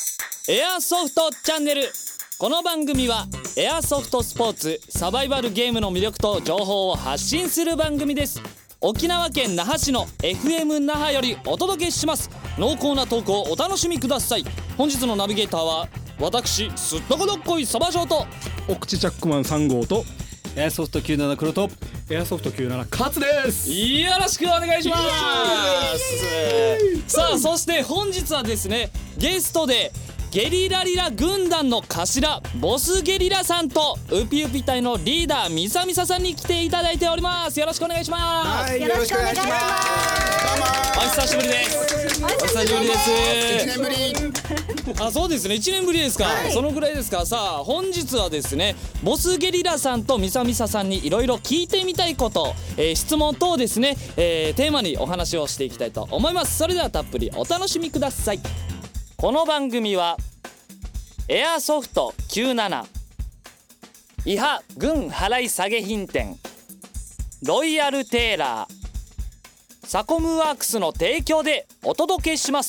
エアソフトチャンネル。この番組はエアソフトスポーツサバイバルゲームの魅力と情報を発信する番組です。沖縄県那覇市の FM 那覇よりお届けします。濃厚なトークをお楽しみください。本日のナビゲーターは私すっとこどっこいサバジョーとお口チャックマン3号とエアソフト97黒とエアソフト97カツです。 よろしくお願いします。さあ、そして本日はですね、ゲストでゲリラリラ軍団の頭ボスゲリラさんとウピウピ隊のリーダーミサミサさんに来ていただいております。よろしくお願いします。 はい、よろしくお願いします。 お久しぶりです。お久しぶりです。 1年ぶり。 あ、そうですね、1年ぶりですか、はい、そのぐらいですか。さあ、本日はですね、ボスゲリラさんとミサミサさんにいろいろ聞いてみたいこと、質問等ですね、テーマにお話をしていきたいと思います。それではたっぷりお楽しみください。この番組はエアソフト97、伊波軍払い下げ品店、ロイヤルテーラー、サコムワークスの提供でお届けします。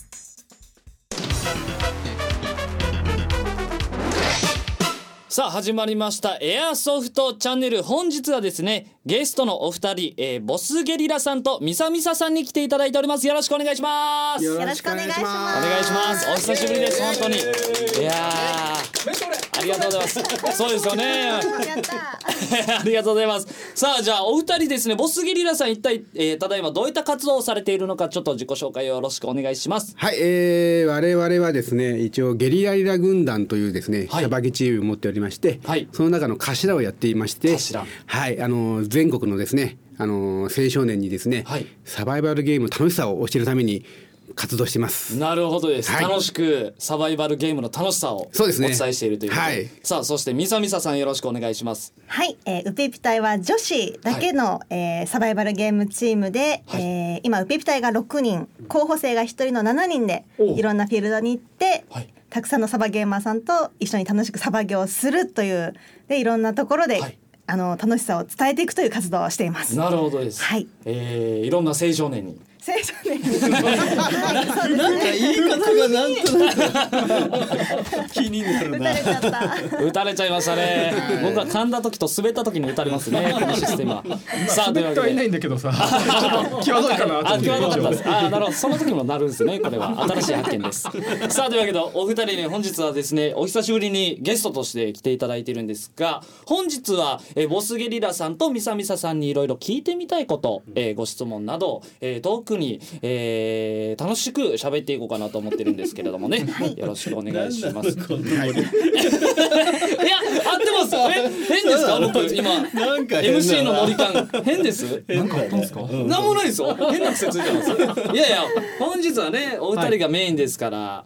さあ、始まりましたエアソフトチャンネル。本日はですね、ゲストのお二人、ボスゲリラさんとミサミサさんに来ていただいております。よろしくお願いします。 よろしくお願いします。 お願いします。お久しぶりです、本当に。いやー、ありがとうございます。そうですよね。 やったありがとうございます。さあ、じゃあお二人ですね、ボスゲリラさん一体、ただいまどういった活動をされているのか、ちょっと自己紹介をよろしくお願いします。 はい、我々はですね、一応ゲリラリラ軍団というですね、 はい、 サバゲチームを持っておりまして、はい、その中の頭をやっていまして、はい、全国のですね、青少年にですね、はい、サバイバルゲームの楽しさを教えるために活動しています。 なるほどです、はい、楽しくサバイバルゲームの楽しさをお伝えしているということで、はい、さあ、そしてミサミサさん、よろしくお願いします。 はい、ウピウピ隊は女子だけの、はい、サバイバルゲームチームで、はい、今ウピウピ隊が6人、候補生が1人の7人でいろんなフィールドに行って、はい、たくさんのサバゲーマーさんと一緒に楽しくサバゲをするというで、いろんなところで、はい、楽しさを伝えていくという活動をしています。 なるほどです、はい、いろんな青少年に青少年なんか言い方がなんとなく気になるな。 打たれちゃいましたね。僕は噛んだ時と滑った時に打たれますね、このシステムは。さあ、というわけではいないんだけどさ、際どいかなと思って。 際どかったです。なるほど、その時もなるんですね。これは新しい発見です。さあ、というわけでお二人に本日はですね、お久しぶりにゲストとして来ていただいているんですが、本日はボスゲリラさんとミサミサさんにいろいろ聞いてみたいこと、ご質問など、トークに、楽しく喋っていこうかなと思ってるんですけれどもね、はい、よろしくお願いします。いや、合ってます。変ですか？僕今なんかMC の森感変です。 なんかあったんですか？ なんもないですよ。変な癖ついてます。いやいや、本日はね、お二人がメインですから、はい、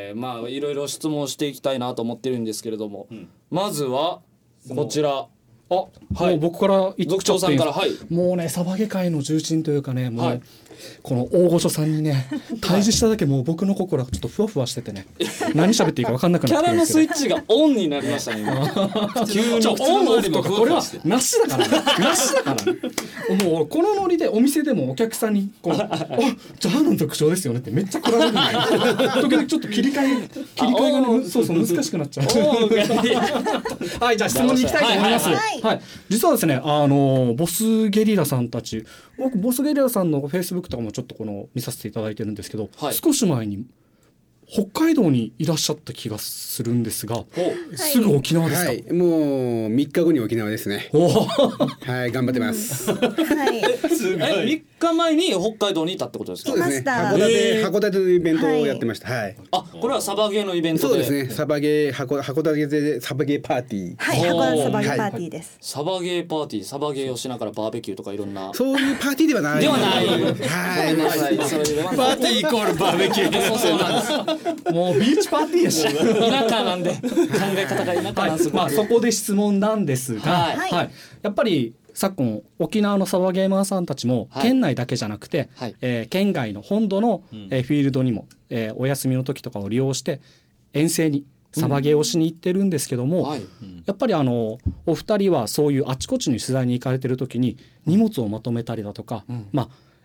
まあいろいろ質問していきたいなと思ってるんですけれども、まずはこちら。 はい、もう僕から言っちゃっていいですか？ 族長さんから、はい、 もうね、サバゲ界の重鎮というかね、もう、はい、この大御所さんにね対峙しただけもう僕の心がちょっとふわふわしててね何喋っていいか分かんなくなってキャラのスイッチがオンになりましたね急にオンオフとかこれはなしだからなしだからもうこのノリでお店でもお客さんにこうあ、ジャーナン特徴ですよねってめっちゃ来られるんだよ時々ちょっと切り替えがね、そうそう難しくなっちゃうはい、じゃあ質問に行きたいと思います。はい、実はですね、ボスゲリラさんたち、僕ボスゲリラさんのフェイスブックとかもちょっと見させていただいてるんですけど、はい、少し前に北海道にいらっしゃった気がするんですが、すぐ沖縄ですか？ はい、もう3日後に沖縄ですね。はい、頑張ってます。はい、 3日前に北海道にいたってことですか？ そうですね、函館のイベントをやってました。はい、 あ、これはサバゲーのイベントで。そうですね、サバゲー函館でサバゲーパーティー。 はい、函館サバゲーパーティーです。 サバゲーパーティー、サバゲーをしながらバーベキューとかいろんな、 そういうパーティーではない。ではない。 はい、パーティーイコールバーベキュー。 そうなんです。 もうビーチパーティーやし田舎なんで考え方が田舎なんです。 まあそこで質問なんですが、はいはい、やっぱり昨今沖縄のサバゲーマーさんたちも県内だけじゃなくて、はい、県外の本土の、フィールドにも、お休みの時とかを利用して遠征にサバゲーをしに行ってるんですけども、はい、やっぱりお二人はそういうあちこちに取材に行かれてる時に荷物をまとめたりだとか、まあ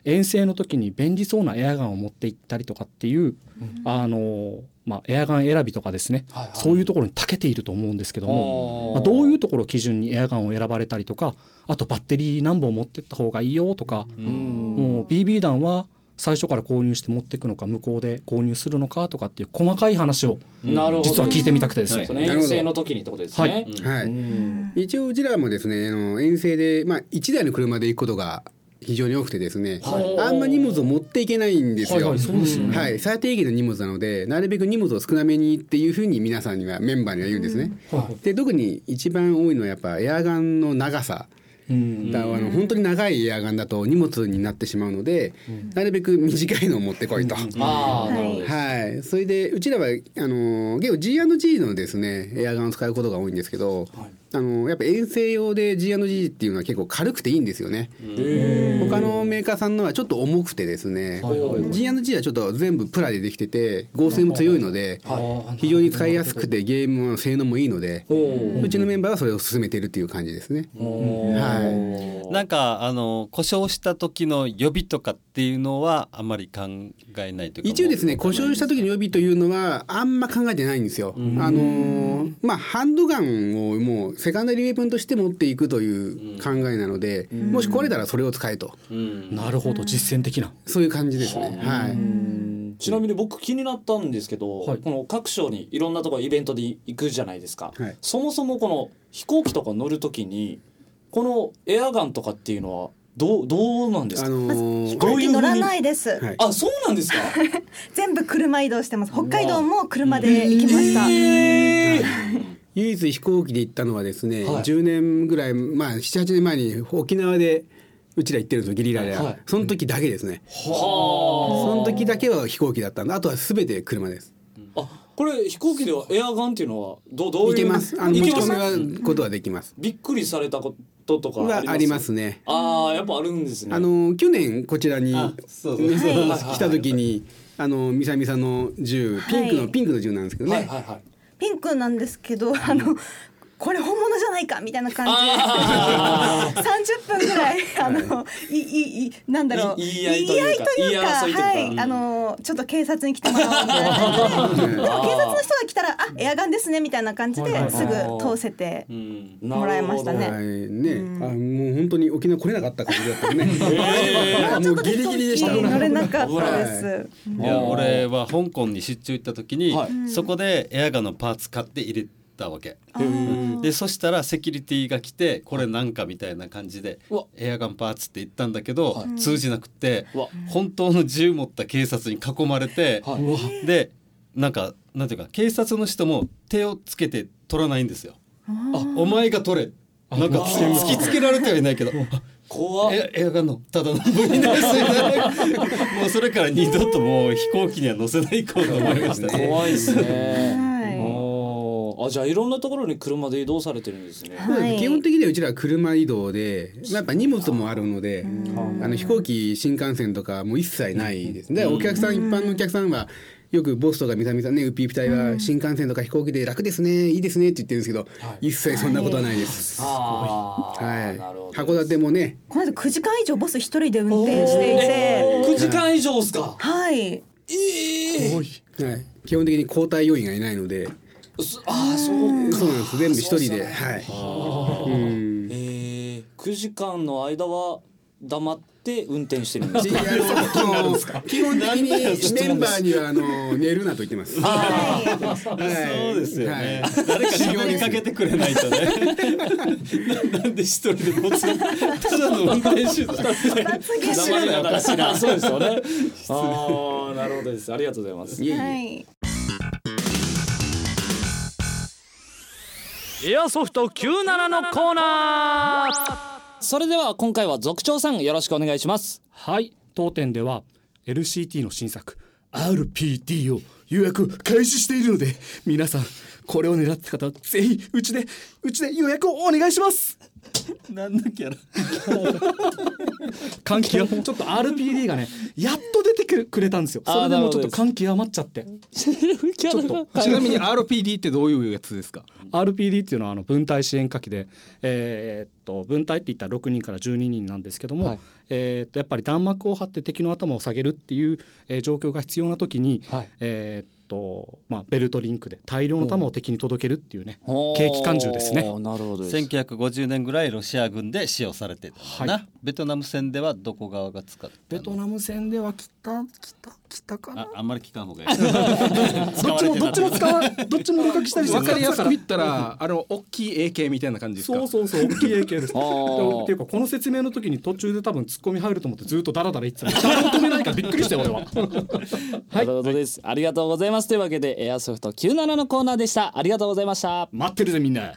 遠征の時に便利そうなエアガンを持って行ったりとかっていう、エアガン選びとかですね、そういうところに長けていると思うんですけども、どういうところを基準にエアガンを選ばれたりとか、あとバッテリー何本持ってった方がいいよとか、もう BB 弾は最初から購入して持っていくのか向こうで購入するのかとかっていう細かい話を実は聞いてみたくてですね。 遠征の時にってことですね。 一応うちらもですね遠征で、1台の車で行くことが非常に多くてですね、あんま荷物を持っていけないんですよ。最低限の荷物なのでなるべく荷物を少なめにっていうふうに皆さんにはメンバーには言うんですね。で特に一番多いのはやっぱエアガンの長さ。本当に長いエアガンだと荷物になってしまうので、なるべく短いのを持ってこいと。それでうちらは結構 G&G のですねエアガンを使うことが多いんですけど、やっぱ遠征用で G&G っていうのは結構軽くていいんですよね。他のメーカーさんのはちょっと重くてですね、G&G はちょっと全部プラでできてて合成も強いので非常に使いやすくてゲームの性能もいいので、うちのメンバーはそれを進めているっていう感じですね。 なんか故障した時の予備とかっていうのはあまり考えないというか、 一応ですね故障した時の予備というのはあんま考えてないんですよ。ハンドガンをもうセカンダリーウェポンとして持っていくという考えなので、もし壊れたらそれを使えと。 なるほど、実践的なそういう感じですね。 ちなみに僕気になったんですけど、この各所にいろんなところイベントで行くじゃないですか。そもそもこの飛行機とか乗るときにこのエアガンとかっていうのはどうなんですか？ 飛行機乗らないです。 あ、そうなんですか？ 全部車移動してます。北海道も車で行きました。 唯一飛行機で行ったのはですね、10年ぐらい、7、8年前に沖縄でうちら行ってるんですよ、ゲリラで。その時だけですね。その時だけは飛行機だったんで、あとは全て車です。 これ飛行機ではエアガンっていうのはどういう？ いけます。持ち込むことはできます。 びっくりされたこととかありますね。 やっぱあるんですね。 去年こちらに来た時にみさみさの銃、ピンクの銃なんですけどね。 ピンクなんですけど、これ本物じゃないかみたいな感じで30分ぐらいなんだろう、言い合いというか、ちょっと警察に来てもらおうみたいな感じで、でも警察の人が来たらエアガンですねみたいな感じですぐ通せてもらいましたね。 もう本当に沖縄来れなかった感じだったね。もうギリギリでした。 乗れなかったです。 いや、俺は香港に出張行った時に、そこでエアガンのパーツ買って入れたわけで、そしたらセキュリティが来て、これなんかみたいな感じでエアガンパーツって言ったんだけど、通じなくて本当の銃持った警察に囲まれて、でなんていうか警察の人も手をつけて取らないんですよ。お前が取れ、なんか突きつけられてはいないけど怖っ、エアガンのただの部品ですもうそれから二度ともう飛行機には乗せないこうと思いましたね。 怖いですね。じゃあいろんなところに車で移動されてるんですね。 基本的にはうちらは車移動で、やっぱ荷物もあるので、飛行機新幹線とかも一切ないですね。一般のお客さんはよくボスとかみさみさね、ウピーピ隊は新幹線とか飛行機で楽ですね、いいですねって言ってるんですけど、一切そんなことはないです。函館もね、 この間9時間以上ボス一人で運転していて。 9時間以上ですか？ はい。 基本的に交代要員がいないので。そうなんです。全部一人で。 9時間の間は黙って運転してるんですか？ 基本的にメンバーには寝るなと言ってます。 そうですよね。誰か喋りかけてくれないとね。なんで一人でボツ、ただの運転手だ。 そうですよね。なるほどです。ありがとうございます。エアソフト97のコーナー。それでは今回は族長さんよろしくお願いします。 はい、当店では LCT の新作 RPD を予約開始しているので、皆さんこれを狙って方はぜひうちで予約をお願いします。 何のキャラ感極ちょっと RPD がねやっと出てくれたんですよ。それでもうちょっと感極まっちゃって。 キャラがちなみに RPD ってどういうやつですか？ RPD っていうのは分隊支援火器で、分隊って言ったら6人から12人なんですけども、 はいやっぱり弾幕を張って敵の頭を下げるっていう、状況が必要な時に、 はいベルトリンクで大量の弾を敵に届けるっていうね軽機関銃ですね。 なるほどです。 1950年ぐらいロシア軍で使用されてたのかな、ベトナム戦ではどこ側が使ったの？ ベトナム戦では北かな。 あんまり聞かん方がいいどっちも使わどっちも互角したりして分かりやすく言ったら大きい AK みたいな感じですか？ そう大きい AK です。っていうかこの説明の時に途中で多分ツッコミ入ると思ってずっとダラダラ言ってたの。誰も止めないからびっくりしたよ俺は。 なるほどです。ありがとうございます。というわけでエアソフト97のコーナーでした。ありがとうございました。 待ってるぜみんな。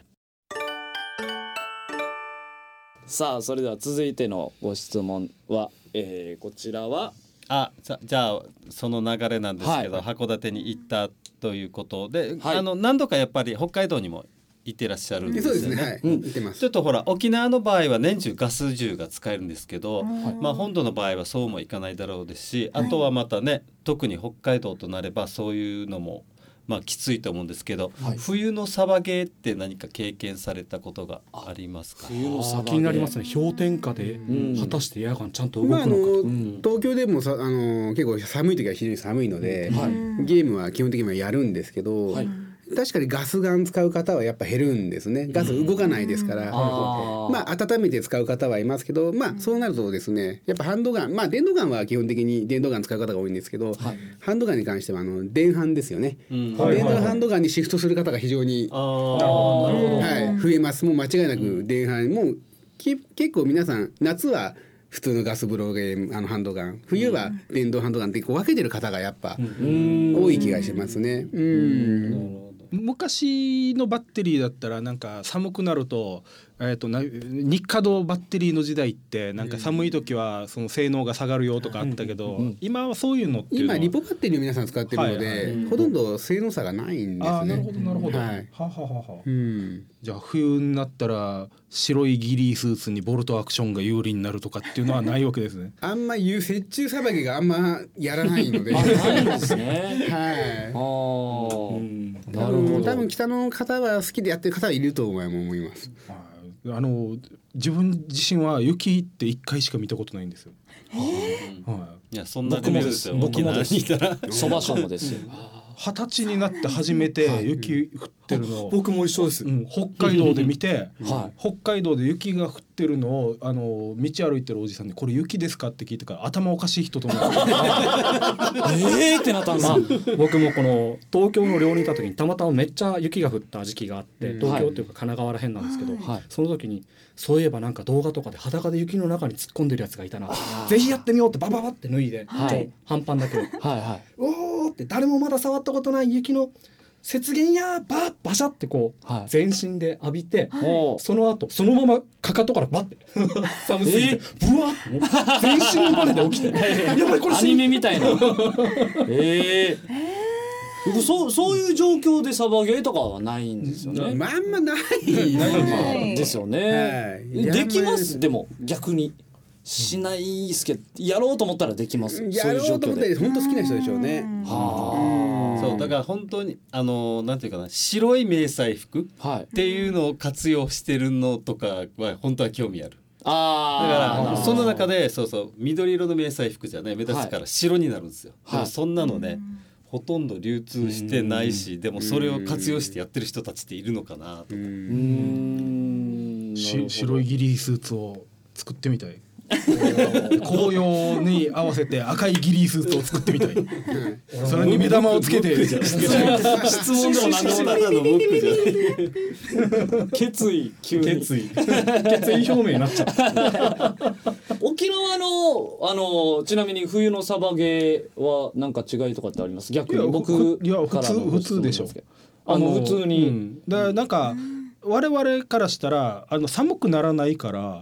さあそれでは続いてのご質問は、こちらはじゃあその流れなんですけど、 はい函館に行ったということで、 はい何度かやっぱり北海道にも行ってらっしゃるんですよね。 そうですね、はい、行ってます。 ちょっとほら沖縄の場合は年中ガス銃が使えるんですけど、本土の場合はそうもいかないだろうですし、あとはまたね特に北海道となればそういうのもきついと思うんですけど、冬のサバゲーって何か経験されたことがありますか？ 冬のサバゲー気になりますね。氷点下で果たしてエアガンちゃんと動くのか。 東京でも結構寒い時は非常に寒いので、ゲームは基本的にはやるんですけど、確かにガスガン使う方はやっぱ減るんですね。ガス動かないですから、温めて使う方はいますけど、そうなるとですねやっぱハンドガン、電動ガンは基本的に電動ガン使う方が多いんですけど、ハンドガンに関しては電ハンですよね、電動ハンドガンにシフトする方が非常に、増えます。もう間違いなく電ハンもう結構皆さん夏は普通のガス風呂ゲームハンドガン、冬は電動ハンドガンって分けてる方がやっぱ多い気がしますね。 昔のバッテリーだったらなんか寒くなると、日課動バッテリーの時代ってなんか寒い時はその性能が下がるよとかあったけど、今はそういうのっていうのは今リポバッテリーを皆さん使ってるので、ほとんど性能差がないんですね。 なるほどなるほど、じゃあ冬になったら白いギリースーツにボルトアクションが有利になるとかっていうのはないわけですね。 あんま雪中さばきがあんまやらないのでないんですね。 なるほど。多分北の方は好きでやってる方はいると思います。 自分自身は雪って1回しか見たことないんですよ。 いやそんなレベルですよ。 僕もです。そばしょもですよ。 20歳になって初めて雪降ってるのを僕も一緒です。 北海道で見て、北海道で雪が降ってるのを道歩いてるおじさんにこれ雪ですかって聞いてから頭おかしい人と思ってってなったんです。 僕もこの東京の寮にいた時にたまたまめっちゃ雪が降った時期があって、東京っていうか神奈川ら辺なんですけど、その時にそういえばなんか動画とかで裸で雪の中に突っ込んでるやつがいたな、ぜひやってみようってバババって脱いで、半パンだけおーって誰もまだ触ったことない雪の雪原やバシャってこう、全身で浴びて、その後そのままかかとからバッて寒すぎてブワッ全身バネで起きてやばいこれアニメみたいなそういう状況でサバゲーとかはないんですよね。 あんまないですよね。できます。でも逆にしないですけど、やろうと思ったらできます。 やろうと思ったら本当好きな人でしょうね。 そうだから本当になんていうかな、白い迷彩服っていうのを活用してるのとかは本当は興味ある。だからその中で緑色の迷彩服じゃね目立つから白になるんですよ。でもそんなのねほとんど流通してないし、でもそれを活用してやってる人たちっているのかなとか。 白いギリースーツを作ってみたい。紅葉に合わせて赤いギリースーツを作ってみたい。それに目玉をつけて質問でも何でもないの僕じゃ決意表明になっちゃった沖縄のちなみに冬のサバゲーは何か違いとかってあります？逆に僕からの普通でしょ。 普通に、 だからなんか我々からしたら寒くならないから、 はい、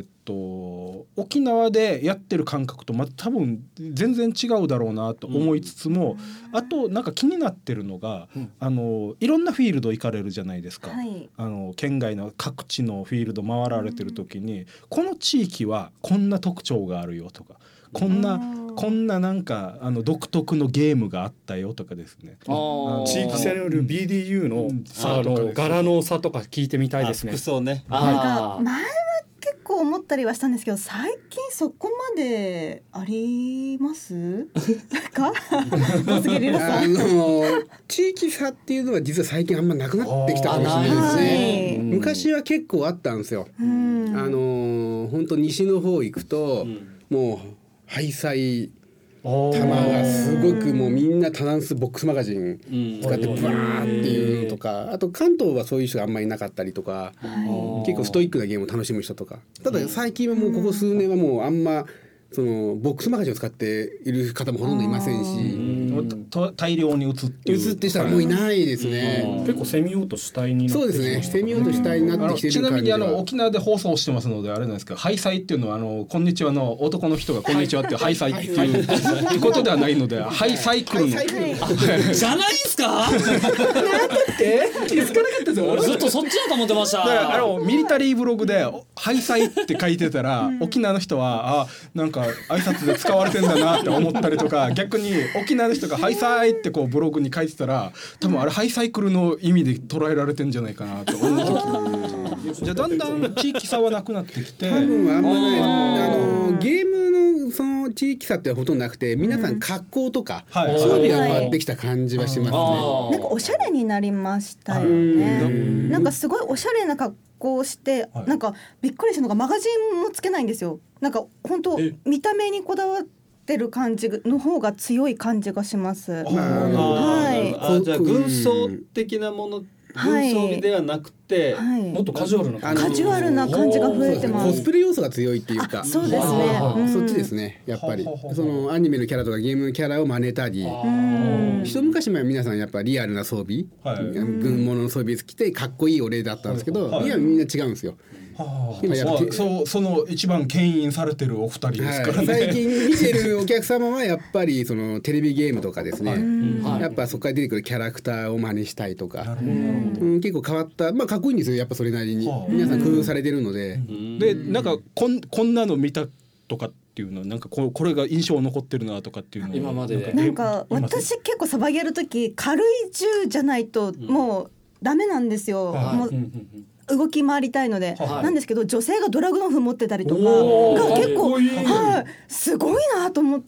沖縄でやってる感覚と多分全然違うだろうなと思いつつも、あとなんか気になってるのが、いろんなフィールド行かれるじゃないですか、 はい、 県外の各地のフィールド回られてる時に、この地域はこんな特徴があるよとか、こんななんか独特のゲームがあったよとかですね、 地域差による BDU の柄の差とか聞いてみたいですね。 服装ね。 なんか前は結構思ったりはしたんですけど、最近そこまでありますか？小杉リラさん。 地域差っていうのは実は最近あんまなくなってきたかもしれないですね。昔は結構あったんですよ。本当西の方行くと、もうハイサイ玉がすごくもうみんなタナンスボックスマガジン使ってブワーっていうのとか、あと関東はそういう人があんまりいなかったりとか、結構ストイックなゲームを楽しむ人とか。ただ最近はもうここ数年はもうあんまそのボックスマガジンを使っている方もほとんどいませんし、 大量に移って人はもういないですね。 結構セミオート主体になってきました。 そうですね、セミオート主体になってきてる感じは。 ちなみに沖縄で放送してますのであれなんですけど、ハイサイっていうのはこんにちはの男の人がこんにちはってハイサイっていうことではないので、ハイサイクルのじゃないですか？ 気づかなかったですよ。 俺ずっとそっちだと思ってました。 だからミリタリーブログでハイサイって書いてたら、沖縄の人はなんか挨拶で使われてんだなって思ったりとか、逆に沖縄の人がハイサイってこうブログに書いてたら、多分あれハイサイクルの意味で捉えられてんじゃないかなと思う時じゃあだんだん地域差はなくなってきて、 多分あんまないゲームのその地域差ってほとんどなくて、皆さん格好とか、装備が変わってきた感じはしますね。 なんかおしゃれになりましたよね。なんかすごいおしゃれな格好をして、なんかびっくりしたのがマガジンもつけないんですよ。なんか本当見た目にこだわってる感じの方が強い感じがします。 じゃあ軍装的なもの、軍装備ではなくて、 もっとカジュアルなカジュアルな感じが増えてます。 コスプレ要素が強いっていうか、 そうですね、 そっちですね。やっぱりそのアニメのキャラとかゲームのキャラを真似たり、一昔前は皆さんやっぱリアルな装備、軍物の装備着てかっこいい俺だったんですけど、今みんな違うんですよ。 今その一番牽引されてるお二人ですからね。 最近見てるお客様はやっぱりそのテレビゲームとかですね、やっぱそこから出てくるキャラクターを真似したいとか、結構変わった、かっこいいんですよ、やっぱそれなりに皆さん工夫されてるので。 でなんかこんなの見たとかっていうのはなんかこれが印象残ってるなとかっていうの今まででなんか私結構サバゲーやるとき軽い銃じゃないともうダメなんですよ。もう動き回りたいので、なんですけど女性がドラグノフ持ってたりとかが結構すごいなと思って、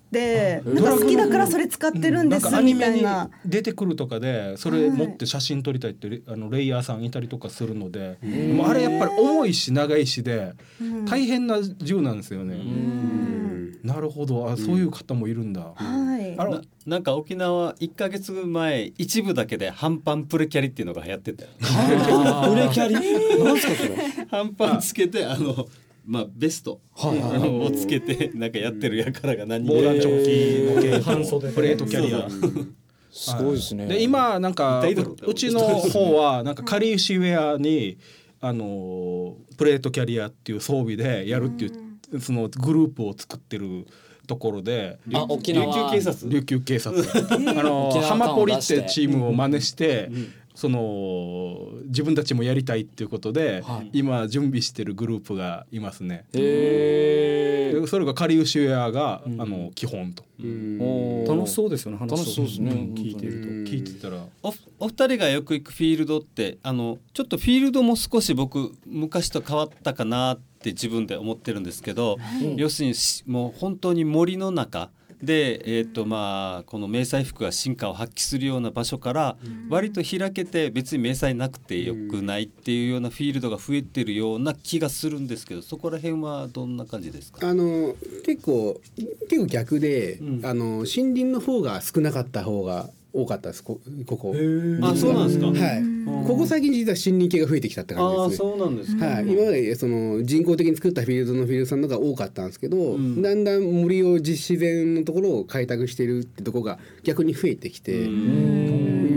なんか好きだからそれ使ってるんですみたいな。 アニメに出てくるとかでそれ持って写真撮りたいってレイヤーさんいたりとかするので、あれやっぱり重いし長いしで大変な銃なんですよね。なるほど、そういう方もいるんだ。 なんか沖縄1ヶ月前一部だけで半パンプレキャリっていうのが流行ってたよ。 プレキャリなんすかそれ？ 半パンつけてベストをつけてなんかやってるやからが何人防弾チョッキの半袖プレートキャリア。 すごいですね。 で今なんかうちの方はなんかかりゆしウェアにプレートキャリアっていう装備でやるっていうそのグループを作ってるところで、 沖縄琉球警察ハマポリってチームを真似して、その自分たちもやりたいっていうことで、今準備してるグループがいますね。それがかりゆしウェアが基本と。 楽しそうですよね。 楽しそうですね。 聞いてたらお二人がよく行くフィールドってちょっとフィールドも少し僕昔と変わったかなって自分で思ってるんですけど、要するにもう本当に森の中で、この迷彩服が進化を発揮するような場所から割と開けて別に迷彩なくてよくないっていうようなフィールドが増えてるような気がするんですけど、そこら辺はどんな感じですか？ 結構逆で、森林の方が少なかった方が多かったです。ここ。 そうなんですか。 はい。ここ最近実は森林系が増えてきたって感じですね。 そうなんですか。 はい。今までその人工的に作ったフィールドのさんのが多かったんですけど、だんだん森を自然のところを開拓しているってところが逆に増えてきて、た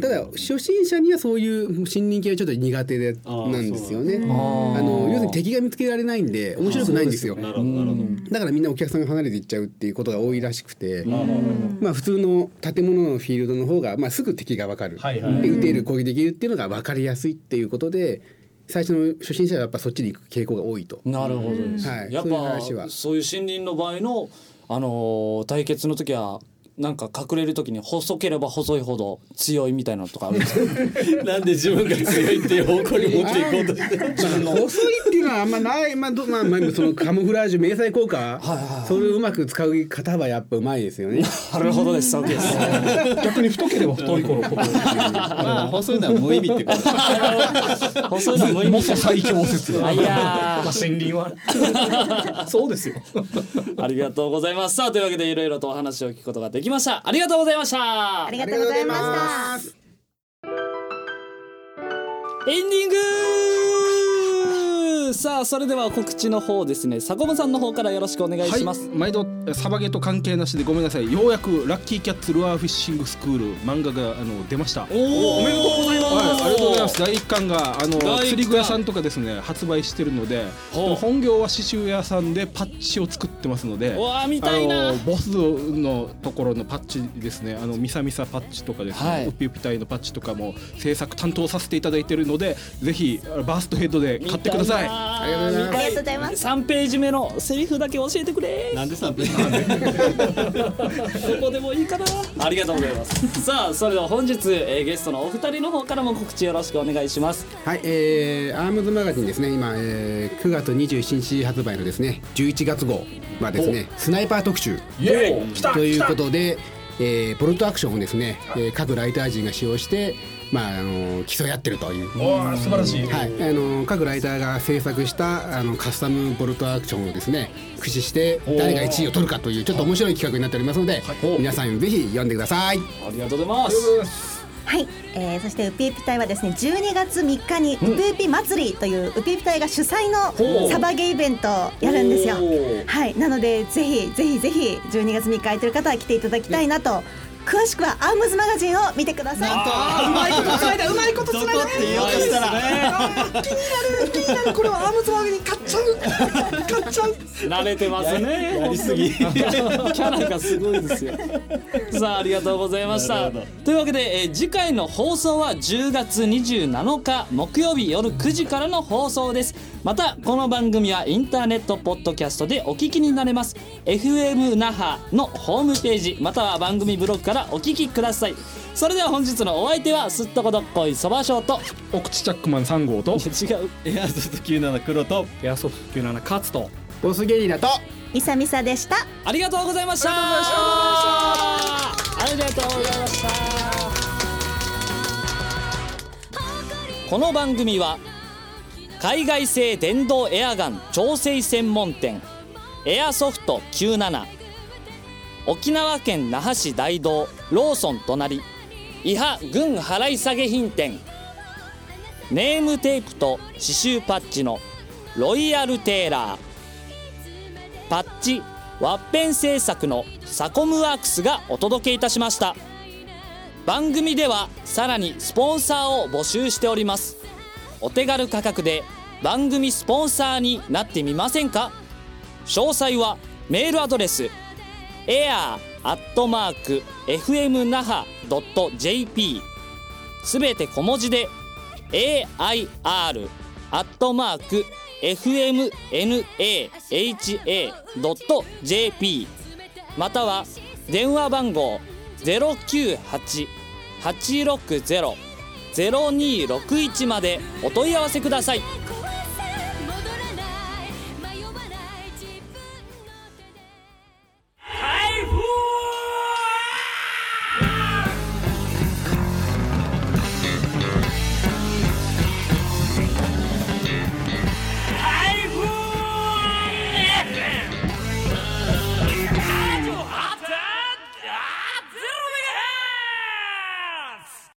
だ初心者にはそういう森林系はちょっと苦手でなんですよね。要するに敵が見つけられないんで面白くないんですよ。だからみんなお客さんが離れていっちゃうっていうことが多いらしくて、まあ普通の建物のフィールドの方がまあすぐ敵が分かる、で撃てる攻撃できるっていうのが分かりやすいっていうことで、最初の初心者はやっぱそっちに行く傾向が多いと。 なるほどです、 はい、 やっぱそういう森林の場合の、対決の時はなんか隠れる時に細ければ細いほど強いみたいなのとかあるんですかなんで自分が強いっていう方向に持っていこうとしてる細いっていうのはあんまない、そのカモフラージュ迷彩効果それをうまく使う方はやっぱうまいですよね。 なるほどです、そうです。 逆に太ければ太い頃まあ細いのは無意味ってこと細いのは無意味。 元最強説。 いや森林はそうですよ。 ありがとうございます。さあというわけでいろいろとお話を聞くことができました。ありがとうございました。 ありがとうございました。 エンディング。さあそれでは告知の方ですね、坂本さんの方からよろしくお願いします。 はい、毎度サバゲと関係なしでごめんなさい。ようやくラッキーキャッツルアーフィッシングスクール漫画が出ました。 おめでとうございます。 はい、ありがとうございます。第1巻が釣り具屋さんとかですね発売してるので、本業は刺繍屋さんでパッチを作ってますので、 見たいな。 ボスのところのパッチですね、ミサミサパッチとかですね、ウピウピ隊のパッチとかも制作担当させていただいているので、ぜひバーストヘッドで買ってください。 ありがとうございます。 ありがとうございます。 3ページ目のセリフだけ教えてくれ。 なんで3ページどこでもいいかな。ありがとうございます。さあそれでは本日、ゲストのお二人の方からも告知よろしくお願いします。 はい、アームズマガジンですね、今、9月27日発売のですね11月号はですねスナイパー特集ということで、ボルトアクションをですね、各ライター陣が使用して競い合ってるという、 素晴らしい、 はい、各ライターが制作したカスタムボルトアクションをですね駆使して誰が1位を取るかというちょっと面白い企画になっておりますので、皆さんぜひ読んでください。 ありがとうございます。 はい、そしてウピウピ隊はですね12月3日にウピウピ祭りというウピウピ隊が主催のサバゲイベントをやるんですよ。はい、なのでぜひ12月3日空いてる方は来ていただきたいなと。詳しくはアームズマガジンを見てください。 うまいことつないだ、うまいことつないだ。 どこって言おうとしたら気になるこれはアームズマガジン買っちゃう。 慣れてますね。 やりすぎキャラがすごいですよ。さあありがとうございました。というわけで、次回の放送は10月27日木曜日夜9時からの放送です。またこの番組はインターネットポッドキャストでお聞きになれます。 FM 那覇のホームページまたは番組ブログからお聞きください。それでは本日のお相手はすっとこどっこいそばしょうとお口チャックマン3号と違うエアソフト97黒とエアソフト97カツとボスゲリラとミサミサでした。 ありがとうございました。ありがとうございました。この番組は海外製電動エアガン調整専門店エアソフト97、沖縄県那覇市大道ローソン隣伊波軍払い下げ品店、ネームテープと刺繍パッチのロイヤルテーラー、パッチワッペン製作のサコムワークスがお届けいたしました。番組ではさらにスポンサーを募集しております。お手軽価格で番組スポンサーになってみませんか。詳細はメールアドレス air@fmnaha.jp すべて小文字で air@fmnaha.jp または電話番号 098-860-0261 までお問い合わせください。